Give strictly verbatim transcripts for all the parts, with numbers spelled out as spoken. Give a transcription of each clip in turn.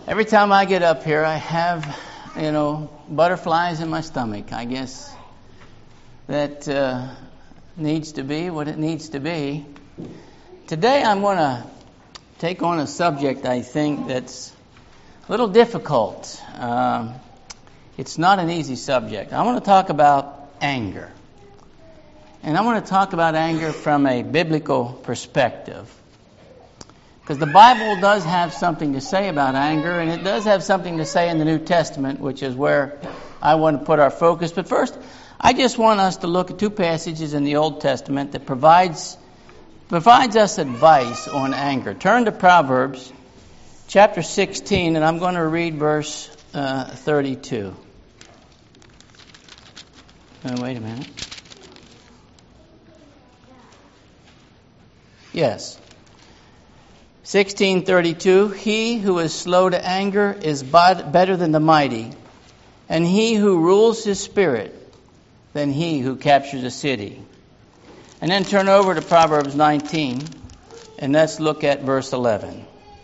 Every time I get up here, I have, you know, butterflies in my stomach. I guess that uh, needs to be what it needs to be. Today I'm going to take on a subject I think that's a little difficult. Um, it's not an easy subject. I want to talk about anger. And I want to talk about anger from a biblical perspective. Because the Bible does have something to say about anger, and it does have something to say in the New Testament, which is where I want to put our focus. But first, I just want us to look at two passages in the Old Testament that provides provides us advice on anger. Turn to Proverbs chapter sixteen, and I'm going to read verse uh, thirty-two. Uh, wait a minute. Yes. sixteen thirty-two, he who is slow to anger is better than the mighty, and he who rules his spirit than he who captures a city. And then turn over to Proverbs nineteen, and let's look at verse eleven.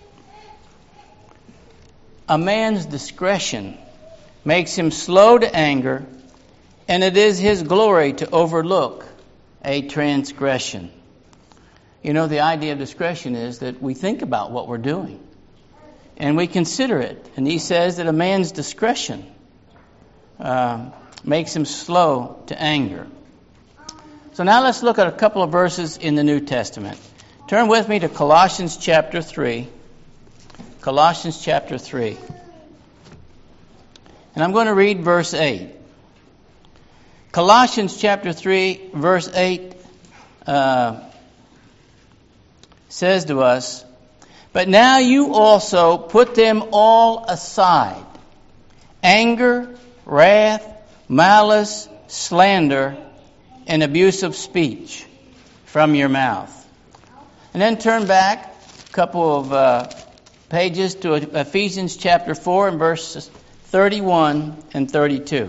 A man's discretion makes him slow to anger, and it is his glory to overlook a transgression. You know, the idea of discretion is that we think about what we're doing and we consider it. And he says that a man's discretion uh, makes him slow to anger. So now let's look at a couple of verses in the New Testament. Turn with me to Colossians chapter three. Colossians chapter three. And I'm going to read verse eight. Colossians chapter three, verse eight uh, says to us, "But now you also put them all aside, anger, wrath, malice, slander, and abusive speech from your mouth." And then turn back a couple of uh, pages to Ephesians chapter four and verses thirty-one and thirty-two.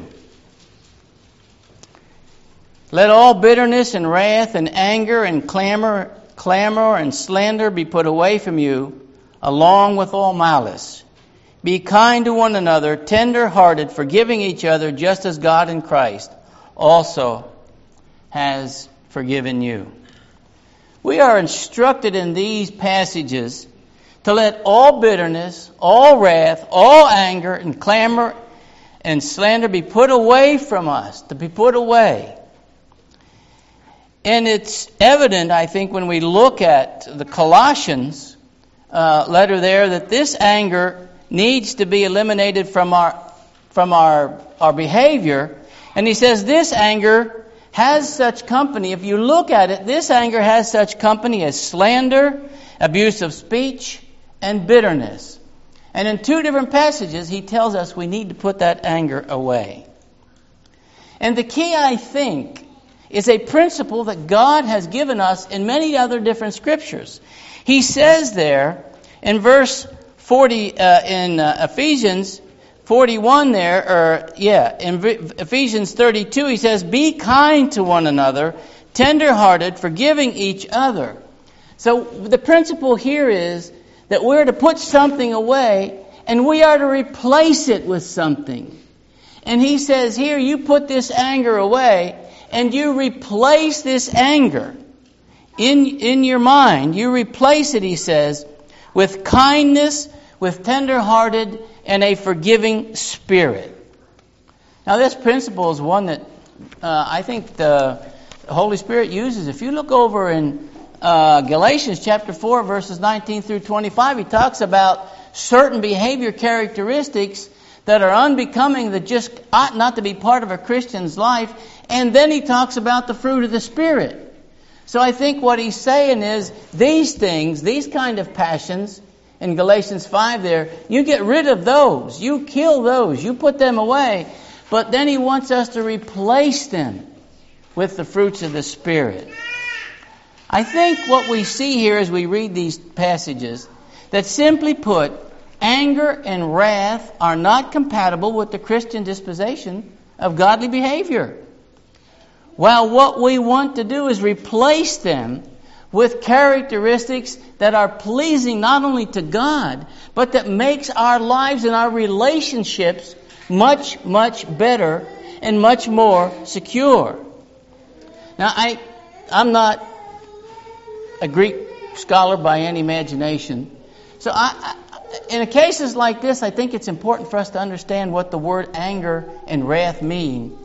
"Let all bitterness and wrath and anger and clamor Clamor and slander be put away from you, along with all malice. Be kind to one another, tender-hearted, forgiving each other, just as God in Christ also has forgiven you." We are instructed in these passages to let all bitterness, all wrath, all anger, and clamor and slander be put away from us, to be put away. And it's evident, I think, when we look at the Colossians uh, letter there, that this anger needs to be eliminated from our from our our behavior. And he says this anger has such company. If you look at it, this anger has such company as slander, abusive speech, and bitterness. And in two different passages, he tells us we need to put that anger away. And the key, I think, is a principle that God has given us in many other different scriptures. He says there in verse forty uh, in uh, Ephesians forty-one there, or yeah, in Ephesians thirty-two, he says, "Be kind to one another, tender-hearted, forgiving each other." So the principle here is that we're to put something away and we are to replace it with something. And he says here, you put this anger away, and you replace this anger in, in your mind. You replace it, he says, with kindness, with tender-hearted, and a forgiving spirit. Now this principle is one that uh, I think the Holy Spirit uses. If you look over in uh, Galatians chapter four, verses nineteen through twenty-five, he talks about certain behavior characteristics that are unbecoming, that just ought not to be part of a Christian's life. And then he talks about the fruit of the Spirit. So I think what he's saying is these things, these kind of passions, in Galatians five there, you get rid of those. You kill those. You put them away. But then he wants us to replace them with the fruits of the Spirit. I think what we see here as we read these passages, that simply put, anger and wrath are not compatible with the Christian disposition of godly behavior. Well, what we want to do is replace them with characteristics that are pleasing not only to God, but that makes our lives and our relationships much, much better and much more secure. Now, I, I'm not a Greek scholar by any imagination. So I, I, in cases like this, I think it's important for us to understand what the word anger and wrath mean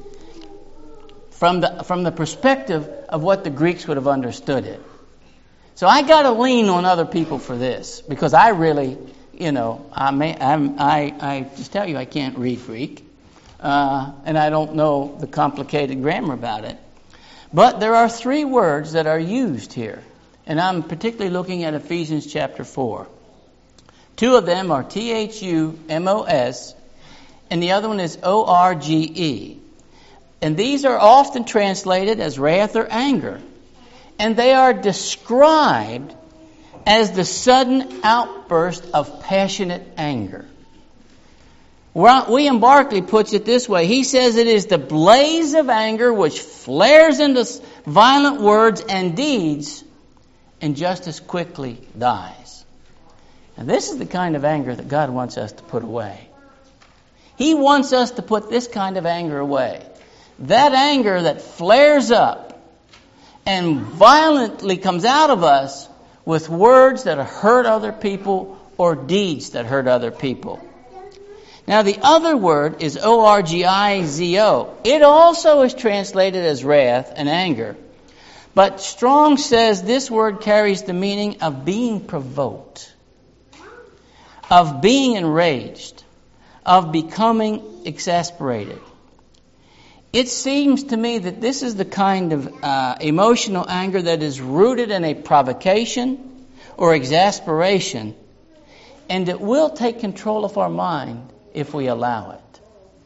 from the, from the perspective of what the Greeks would have understood it. So I got to lean on other people for this, because I really, you know, I may, I'm, I, I just tell you I can't read Greek, uh, and I don't know the complicated grammar about it. But there are three words that are used here, and I'm particularly looking at Ephesians chapter four. Two of them are T H U M O S, and the other one is O R G E. And these are often translated as wrath or anger. And they are described as the sudden outburst of passionate anger. William Barclay puts it this way. He says it is the blaze of anger which flares into violent words and deeds and just as quickly dies. And this is the kind of anger that God wants us to put away. He wants us to put this kind of anger away. That anger that flares up and violently comes out of us with words that hurt other people or deeds that hurt other people. Now the other word is O R G I Z O. It also is translated as wrath and anger. But Strong says this word carries the meaning of being provoked, of being enraged, of becoming exasperated. It seems to me that this is the kind of uh, emotional anger that is rooted in a provocation or exasperation, and it will take control of our mind if we allow it.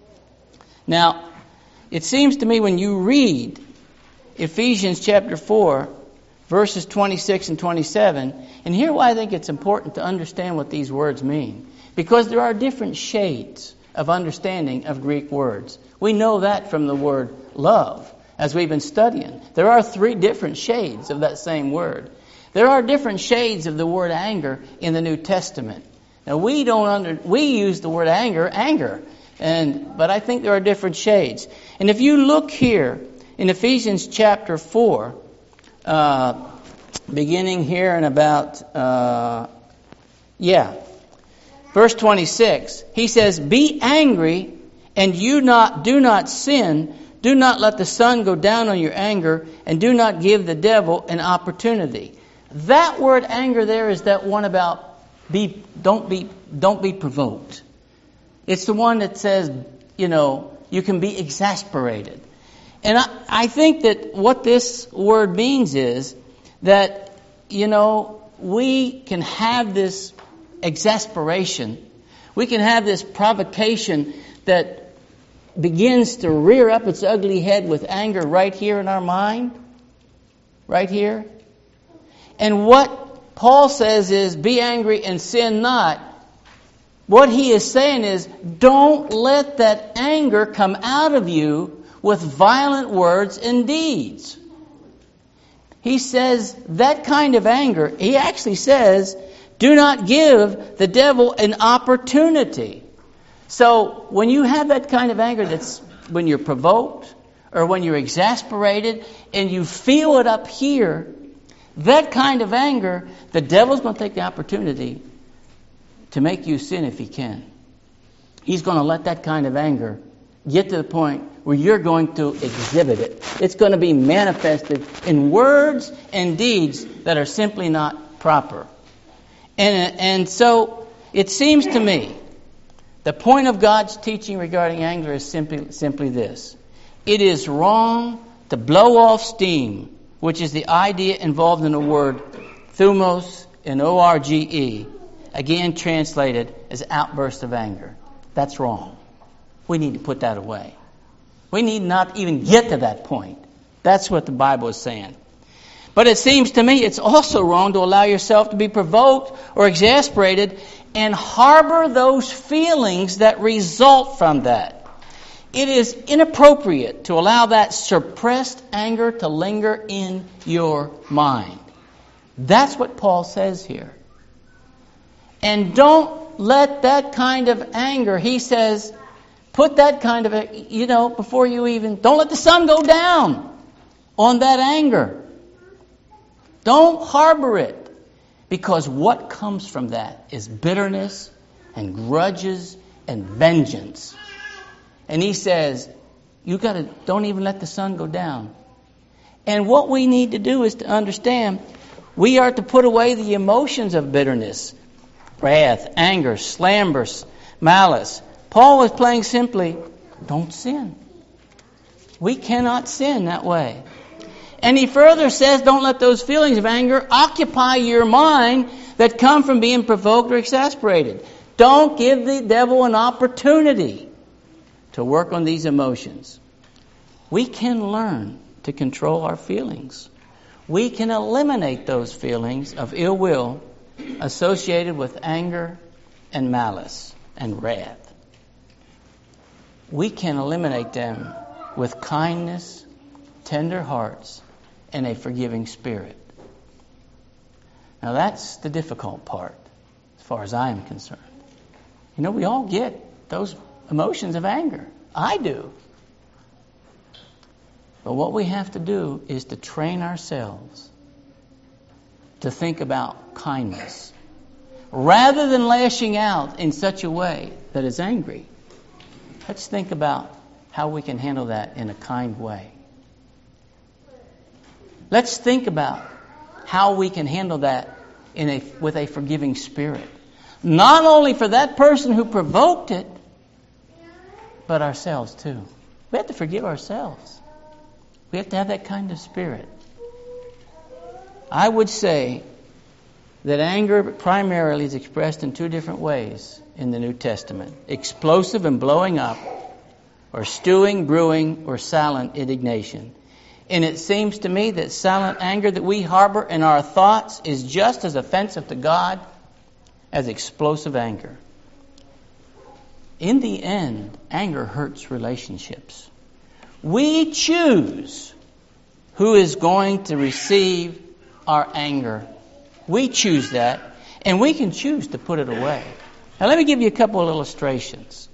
Now, it seems to me when you read Ephesians chapter four, verses twenty-six and twenty-seven, and here why I think it's important to understand what these words mean. Because there are different shades of understanding of Greek words. We know that from the word love, as we've been studying. There are three different shades of that same word. There are different shades of the word anger in the New Testament. Now we don't under we use the word anger, anger, and but I think there are different shades. And if you look here in Ephesians chapter four, uh, beginning here in about uh, yeah, verse twenty-six, he says, "Be angry, and you not do not sin. Do not let the sun go down on your anger, and do not give the devil an opportunity." That word anger there is that one about be don't be don't be provoked. It's the one that says, you know, you can be exasperated. And I, I think that what this word means is that, you know, we can have this exasperation. We can have this provocation that begins to rear up its ugly head with anger right here in our mind. Right here. And what Paul says is, be angry and sin not. What he is saying is, don't let that anger come out of you with violent words and deeds. He says that kind of anger, he actually says, do not give the devil an opportunity. So when you have that kind of anger, that's when you're provoked or when you're exasperated and you feel it up here, that kind of anger, the devil's going to take the opportunity to make you sin if he can. He's going to let that kind of anger get to the point where you're going to exhibit it. It's going to be manifested in words and deeds that are simply not proper. And, and so it seems to me the point of God's teaching regarding anger is simply, simply this. It is wrong to blow off steam, which is the idea involved in the word thumos and O R G E, again translated as outburst of anger. That's wrong. We need to put that away. We need not even get to that point. That's what the Bible is saying. But it seems to me it's also wrong to allow yourself to be provoked or exasperated and harbor those feelings that result from that. It is inappropriate to allow that suppressed anger to linger in your mind. That's what Paul says here. And don't let that kind of anger, he says, put that kind of, you know, before you even, don't let the sun go down on that anger. Don't harbor it. Because what comes from that is bitterness and grudges and vengeance. And he says, you got to, don't even let the sun go down. And what we need to do is to understand, we are to put away the emotions of bitterness, wrath, anger, slander, malice. Paul was playing simply, don't sin. We cannot sin that way. And he further says, don't let those feelings of anger occupy your mind that come from being provoked or exasperated. Don't give the devil an opportunity to work on these emotions. We can learn to control our feelings. We can eliminate those feelings of ill will associated with anger and malice and wrath. We can eliminate them with kindness, tender hearts, and a forgiving spirit. Now that's the difficult part, as far as I am concerned. You know, we all get those emotions of anger. I do. But what we have to do is to train ourselves to think about kindness. Rather than lashing out in such a way that is angry, let's think about how we can handle that in a kind way. Let's think about how we can handle that in a, with a forgiving spirit. Not only for that person who provoked it, but ourselves too. We have to forgive ourselves. We have to have that kind of spirit. I would say that anger primarily is expressed in two different ways in the New Testament. Explosive and blowing up, or stewing, brewing, or silent indignation. And it seems to me that silent anger that we harbor in our thoughts is just as offensive to God as explosive anger. In the end, anger hurts relationships. We choose who is going to receive our anger. We choose that, and we can choose to put it away. Now let me give you a couple of illustrations.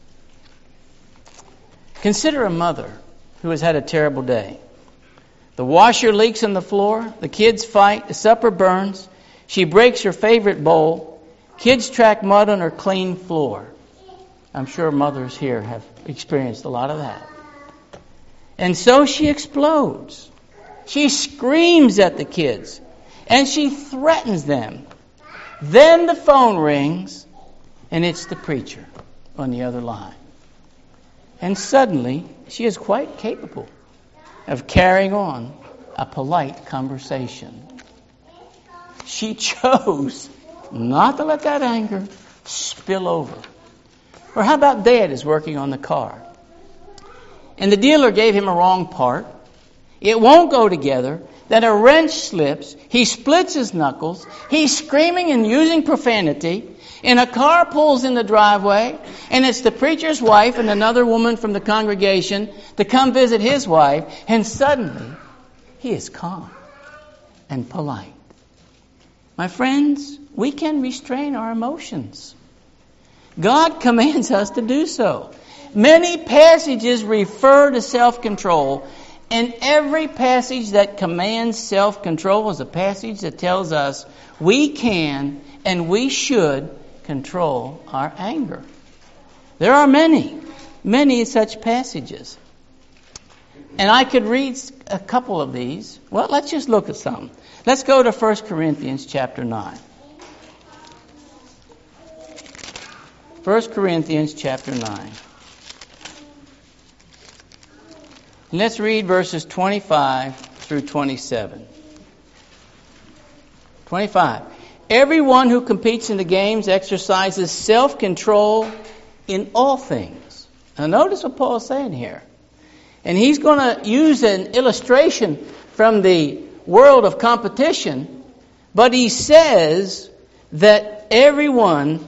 Consider a mother who has had a terrible day. The washer leaks on the floor, the kids fight, the supper burns, she breaks her favorite bowl, kids track mud on her clean floor. I'm sure mothers here have experienced a lot of that. And so she explodes. She screams at the kids, and she threatens them. Then the phone rings, and it's the preacher on the other line. And suddenly, she is quite capable of carrying on a polite conversation. She chose not to let that anger spill over. Or how about Dad is working on the car, and the dealer gave him a wrong part. It won't go together. Then a wrench slips. He splits his knuckles. He's screaming and using profanity. And a car pulls in the driveway, and it's the preacher's wife and another woman from the congregation to come visit his wife, and suddenly he is calm and polite. My friends, we can restrain our emotions. God commands us to do so. Many passages refer to self-control, and every passage that commands self-control is a passage that tells us we can and we should control our anger. There are many, many such passages. And I could read a couple of these. Well, let's just look at some. Let's go to First Corinthians chapter nine. First Corinthians chapter nine. Let's read verses twenty-five through twenty-seven. twenty-five. Everyone who competes in the games exercises self-control in all things. Now notice what Paul is saying here. And he's going to use an illustration from the world of competition, but he says that everyone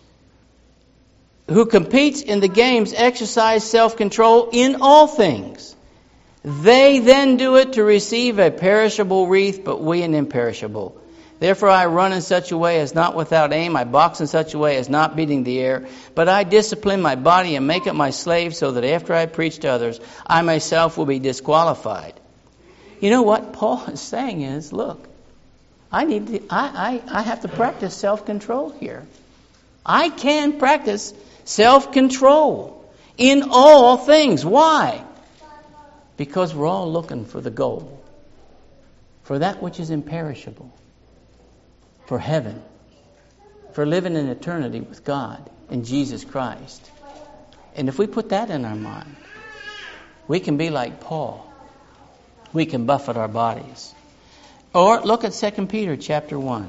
who competes in the games exercise self-control in all things. They then do it to receive a perishable wreath, but we an imperishable. Therefore I run in such a way as not without aim. I box in such a way as not beating the air. But I discipline my body and make it my slave, so that after I preach to others, I myself will be disqualified. You know what Paul is saying is, look, I need to, I, I, I have to practice self-control here. I can practice self-control in all things. Why? Because we're all looking for the goal, for that which is imperishable, for heaven, for living in eternity with God in Jesus Christ. And if we put that in our mind, we can be like Paul. We can buffet our bodies. Or look at Second Peter chapter one.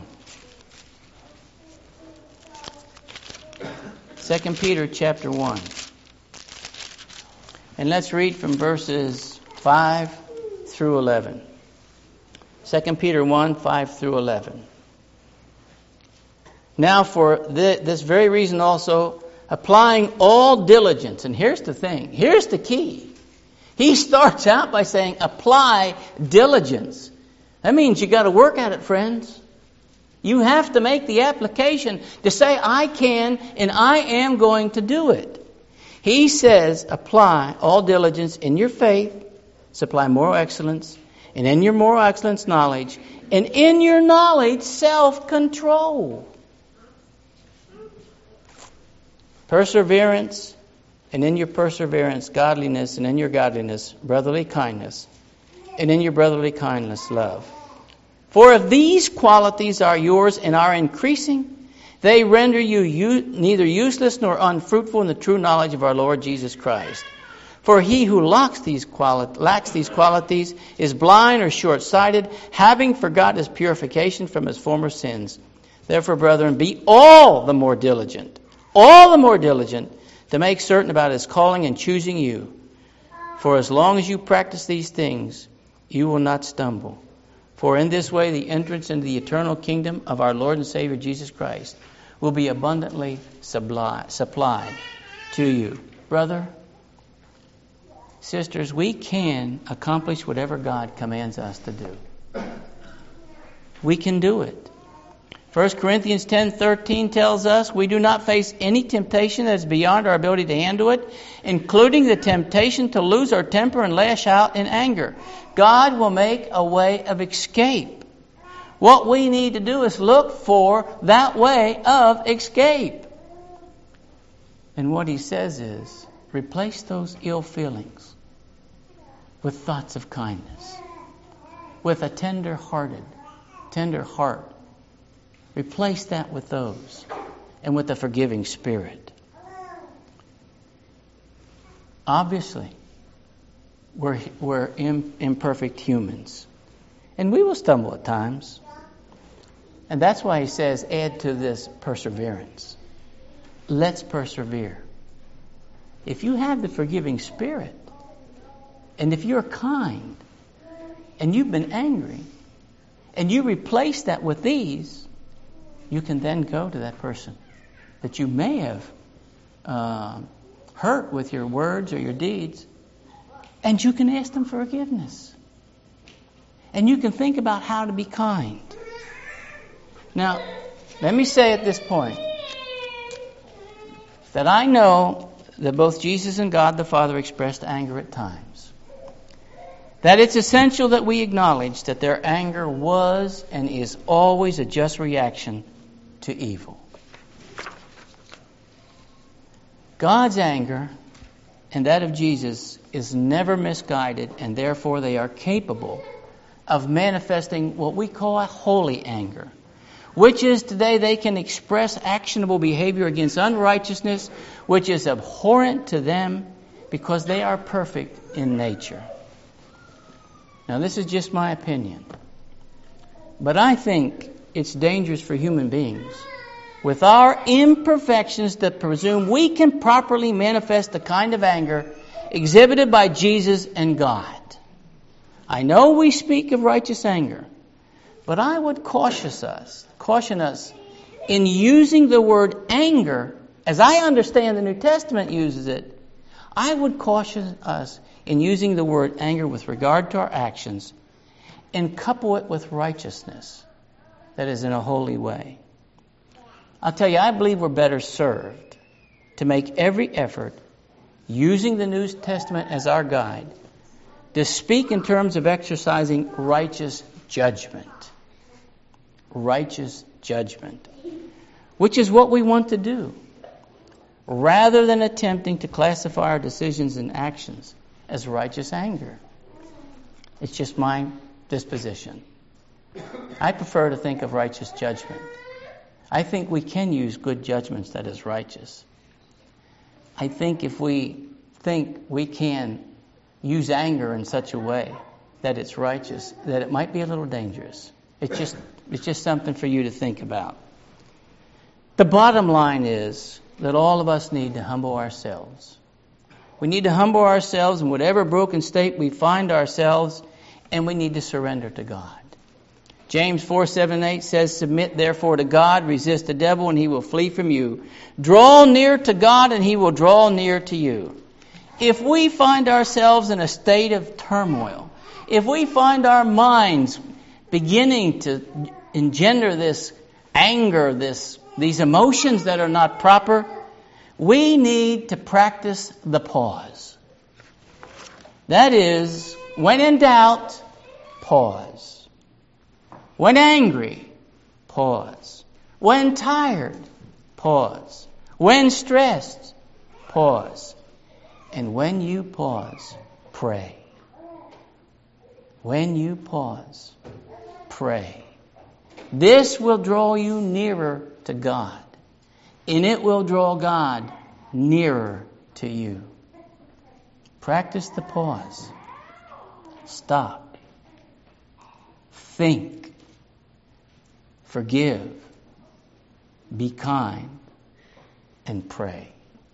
Second Peter chapter one. And let's read from verses five through eleven. Second Peter one, five through eleven. Now for th- this very reason also, applying all diligence. And here's the thing. Here's the key. He starts out by saying, apply diligence. That means you got to work at it, friends. You have to make the application to say, I can and I am going to do it. He says, apply all diligence in your faith, supply moral excellence, and in your moral excellence, knowledge, and in your knowledge, self-control. Perseverance, and in your perseverance, godliness, and in your godliness, brotherly kindness, and in your brotherly kindness, love. For if these qualities are yours and are increasing, they render you u- neither useless nor unfruitful in the true knowledge of our Lord Jesus Christ. For he who lacks these, quali- lacks these qualities is blind or short-sighted, having forgotten his purification from his former sins. Therefore, brethren, be all the more diligent, all the more diligent, to make certain about his calling and choosing you. For as long as you practice these things, you will not stumble. For in this way the entrance into the eternal kingdom of our Lord and Savior Jesus Christ will be abundantly supply, supplied to you. Brother, sisters, we can accomplish whatever God commands us to do. We can do it. First Corinthians ten thirteen tells us we do not face any temptation that is beyond our ability to handle it, including the temptation to lose our temper and lash out in anger. God will make a way of escape. What we need to do is look for that way of escape. And what he says is, replace those ill feelings with thoughts of kindness, with a tender-hearted, tender heart. Replace that with those, and with a forgiving spirit. Obviously, we're, we're im- imperfect humans. And we will stumble at times. And that's why he says, add to this perseverance. Let's persevere. If you have the forgiving spirit, and if you're kind, and you've been angry, and you replace that with these, you can then go to that person that you may have uh, hurt with your words or your deeds, and you can ask them for forgiveness. And you can think about how to be kind. Now, let me say at this point that I know that both Jesus and God the Father expressed anger at times. That it's essential that we acknowledge that their anger was and is always a just reaction to evil. God's anger and that of Jesus is never misguided, and therefore they are capable of manifesting what we call a holy anger, which is today they can express actionable behavior against unrighteousness, which is abhorrent to them because they are perfect in nature. Now, this is just my opinion, but I think it's dangerous for human beings with our imperfections to presume we can properly manifest the kind of anger exhibited by Jesus and God. I know we speak of righteous anger, but I would caution us, caution us in using the word anger, as I understand the New Testament uses it. I would caution us in using the word anger with regard to our actions and couple it with righteousness. that is in a holy way. I'll tell you, I believe we're better served to make every effort, using the New Testament as our guide, to speak in terms of exercising righteous judgment. Righteous judgment. Which is what we want to do. Rather than attempting to classify our decisions and actions as righteous anger. It's just my disposition. I prefer to think of righteous judgment. I think we can use good judgments that is righteous. I think if we think we can use anger in such a way that it's righteous, that it might be a little dangerous. It's just it's just something for you to think about. The bottom line is that all of us need to humble ourselves. We need to humble ourselves in whatever broken state we find ourselves, and we need to surrender to God. James four, seven, and eight says, "Submit therefore to God, resist the devil, and he will flee from you. Draw near to God, and he will draw near to you." If we find ourselves in a state of turmoil, if we find our minds beginning to engender this anger, this these emotions that are not proper, we need to practice the pause. That is, when in doubt, pause. When angry, pause. When tired, pause. When stressed, pause. And when you pause, pray. When you pause, pray. This will draw you nearer to God, and it will draw God nearer to you. Practice the pause. Stop. Think. Forgive. Be kind. And pray.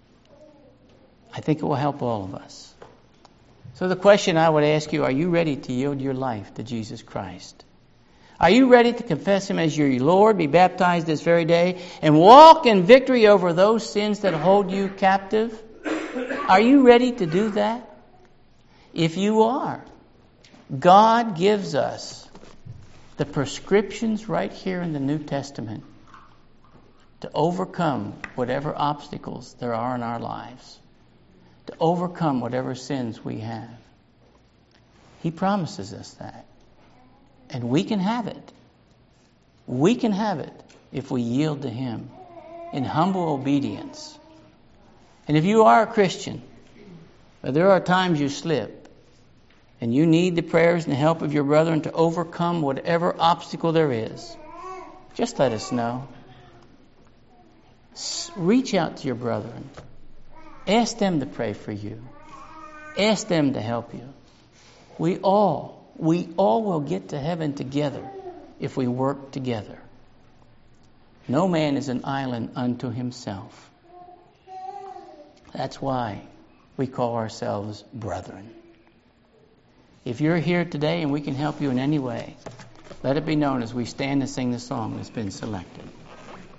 I think it will help all of us. So the question I would ask you, are you ready to yield your life to Jesus Christ? Are you ready to confess Him as your Lord, be baptized this very day, and walk in victory over those sins that hold you captive? Are you ready to do that? If you are, God gives us the prescriptions right here in the New Testament to overcome whatever obstacles there are in our lives, to overcome whatever sins we have. He promises us that. And we can have it. We can have it if we yield to Him in humble obedience. And if you are a Christian, but there are times you slip, and you need the prayers and the help of your brethren to overcome whatever obstacle there is, just let us know. Reach out to your brethren. Ask them to pray for you. Ask them to help you. We all We all will get to heaven together if we work together. No man is an island unto himself. That's why we call ourselves brethren. If you're here today and we can help you in any way, let it be known as we stand and sing the song that's been selected.